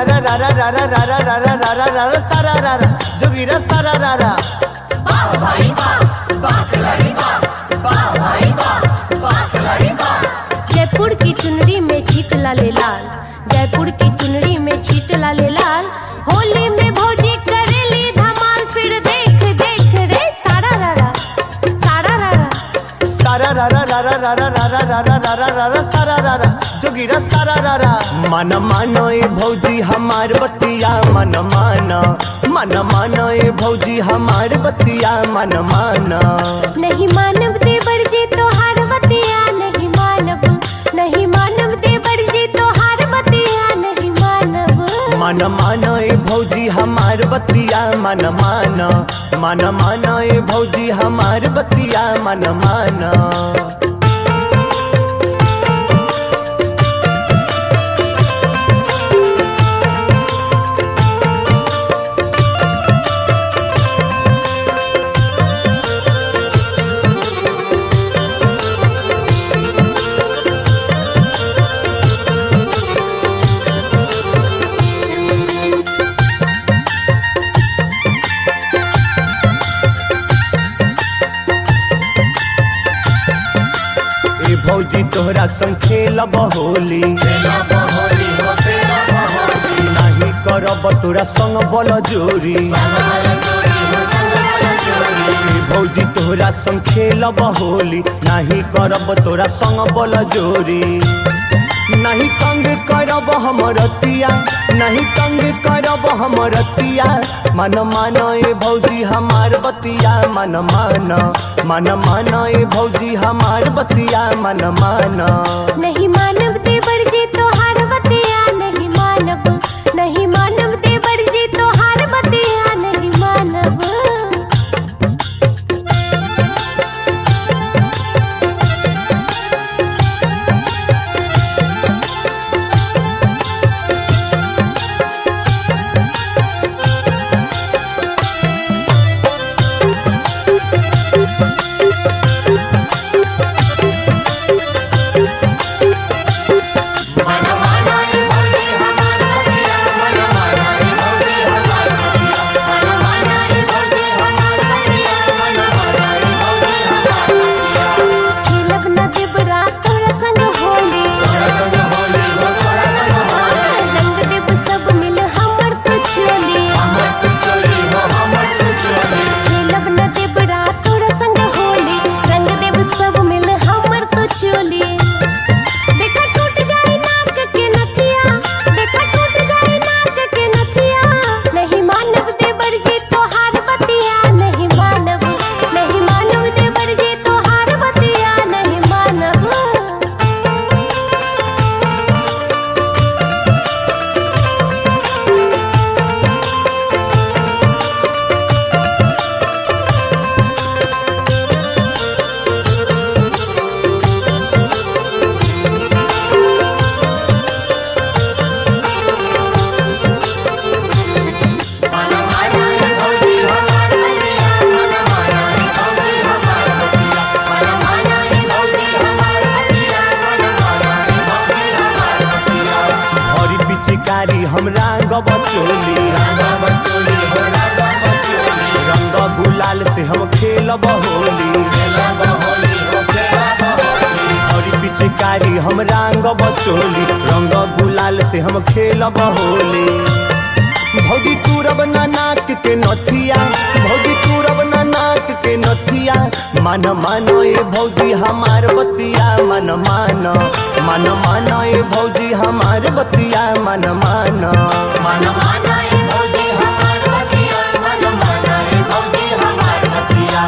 रा रा रा रा रा रा रा रा रा रा रा रा सारा रा रा जोगीरा सारा रा रा। वाह भाई वाह, वाह खिलाड़ी वाह, वाह भाई वाह, वाह खिलाड़ी वाह। जयपुर की चुनरी में छीट लाले लाल, जयपुर की चुनरी में छीट लाले लाल। होली में भौजी करेली धमाल, फिर देख देख रे सारा रा रा सारा रा रा। सारा रा रा रा रा रा रा रा रा रा रा रा रा रा सारा रा रा जोगीरा सारा रा रा। मन मानो ए भौजी हमार बतिया मन माना, मन मानो ए भौजी हमार बतिया मन माना। नहीं मानव देवर जी तो हार बतिया नहीं मानव, नहीं मानव देवर जी तो हार बतिया नहीं मानव। मन मानो ए भौजी हमार बतिया मन माना, मन मानो ए भौजी हमार बतिया मन माना। भौजी तोहरा संग खेलब होली, नहीं करब तोरा संग बल जोरी। भौजी तोहरा संग खेलब होली, नहीं करब तोरा संग बल जोरी। नहीं तंग करब हमरतिया, नहीं तंग करब हमरतिया। मन मानो ए भौजी हमार बतिया मन माना, मन मानो ए भौजी हमार बतिया मन माना। नहीं मानव देवर जी तो हार बतिया नहीं मानव, नहीं मानव देवर जी तो हार बतिया नहीं मानव। हमरा गबचोली रंग गुलाल से हम खेलब होली। हरी पिचकारी हम रंग बचोली, रंग गुलाल से हम खेलब होली। भौजी तुरब ना नाक के नथिया, भौजी तुरब ना नाक के नथिया। मन मानो ए भौजी हमार बतिया मन मानो, मन मानो ए भौजी हमार बतिया मन मानो, मन मानो ए भौजी हमार बतिया मन मानो ए भौजी हमार बतिया।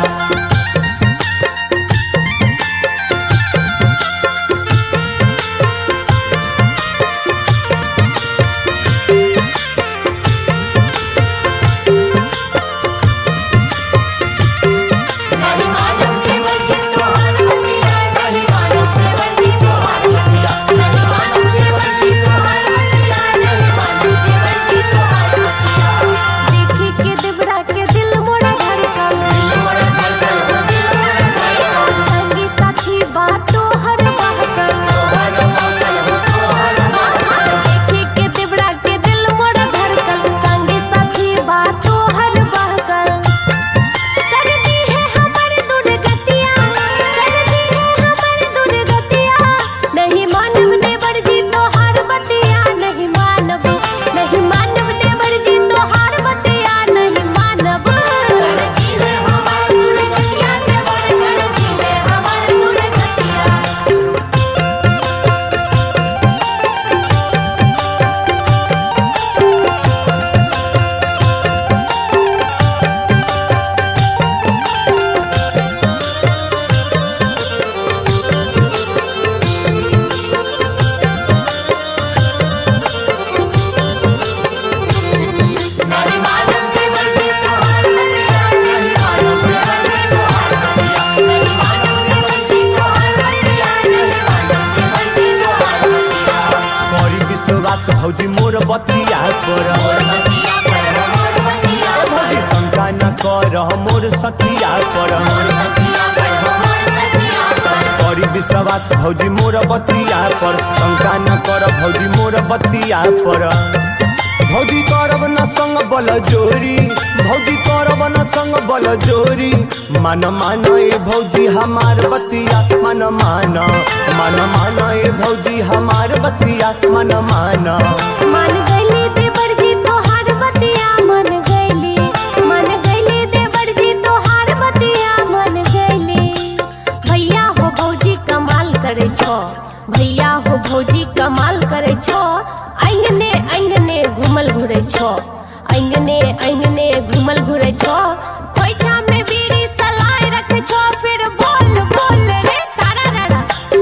भौजी मोर बतिया पर बतिया पर मोर बतिया ए भौजी शंका न कर मोर सखिया पर बतिया पर मोर बतिया पर करी विश्वास भौजी मोर बतिया पर शंका न कर भौजी मोर बतिया पर भौजी करब न संग बल जोरी भौजी करब न संग बल जोरी मन मान ए भौजी हमार बतिया मन मान ए भौजी हमार बतिया मन मान गईली देवर जी तोहार बतिया मन गईली देवर जी तोहार बतिया मन गईली भैया हो भौजी कमाल करे छो भैया हो भौजी कमाल करे छो अंगने अंगने घूमल घुरे छो अंगने घूमल घुरे छो खोइछा में बीड़ी सलाए रखे छो फिर बोल बोल रे सारा रारा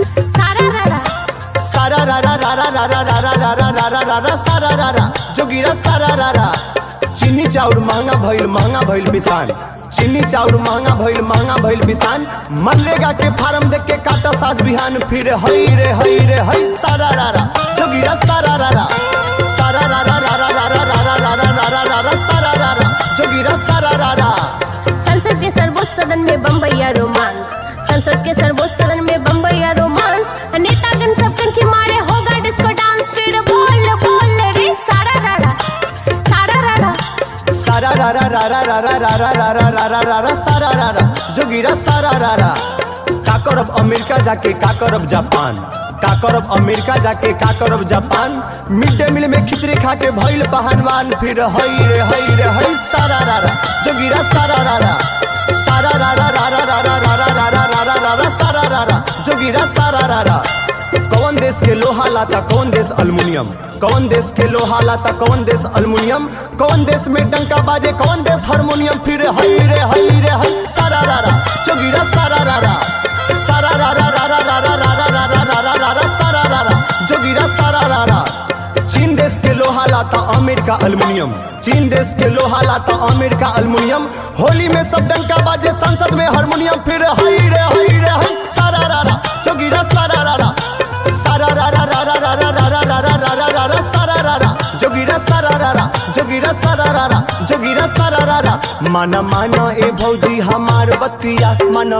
सारा रा रा रा रा रा रा रा रा रा रा रा रा रा सारा रा रा जोगिरा सारा रा रा चीनी चाउर महंगा भइल बिसान चीनी चाउर महंगा भइल बिसान मनरेगा के फार्म देख के काटा साथ बिहान फिर हई रे हई सारा रा रा जोगिरा सारा रा रा सारा रा रा रा रा रा रा रा रा रा रा रा रा सारा रा रा जोगिरा सारा रा रा संसद के सर्वोच्च सदन में बम्बैया रोमांस संसद के सर्वोच्च सदन में बम्बैया रोमांस नेतागण सब कनखी मारे होगा डिस्को डांस फिर बोल बोल रे सारा रा रा सारा रा रा रा रा रा रा रा रा रा रा रा रा रा रा सारा रा रा जोगिरा सारा रा रा का करब अमेरिका जाके का करब जापान का करब अमेरिका जाके का करब जापान मिड डे मील में खिचड़ी खा के भइल पहलवान फिर हई रे हई सारा रा रा जोगिरा सारा रा रा सारा रा रा रा रा रा रा रा रा रा रा रा रा सारा रा रा जोगिरा सारा रा रा कौन देश के लोहा लाता कौन देश अल्मुनियम कौन देश के लोहा लाता कौन देश अल्मुनियम कौन देश में डंका बाजे कौन देश हारमोनियम फिर हई रे हई सारा रा रा जोगिरा सारा रा रा सारा रा रा रा रा रा रा रा रा रा रा रा रा रा सारा रा रा जोगिरा सारा रा रा चीन देश के लोहा लाता अमेरिका अल्मुनियम चीन देश के लोहा लाता अमेरिका अल्मुनियम होली में सब डंका बाजे संसद में हारमोनियम फिर हई रे हई सारा रा रा जोगिरा सारा रा रा सारा रा रा रा रा रा रा रा रा रा रा रा रा रा सारा रा रा जोगिरा सारा रा रा जोगिरा सारा रा रा जोगिरा सारा रा रा मन ए भौजी हमार बतिया मन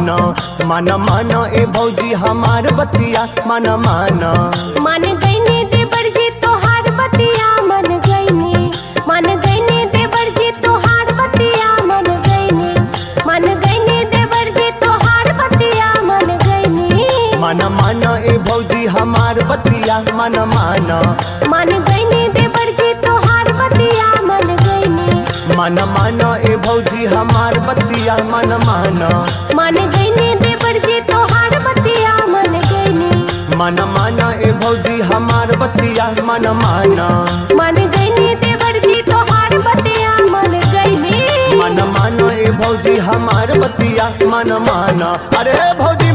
मान ए भौजी हमार बतिया मन गईनी देवर जी तोहार बतिया मन गईनी देवर जी तोहार बतिया मन गईनी देवर जी तोहार बतिया मन गईनी मन ए भौजी हमार बतिया मन गईनी देवर जी तोहार बतिया मन गईनी मन ए भौजी हमार बतिया मन गईनी देवर जी तोहार बतिया मन गईनी मन ए भौजी हमार बतिया मन गईनी देवर जी तोहार बतिया मन गईनी मन ए भौजी हमार बतिया मन अरे भौजी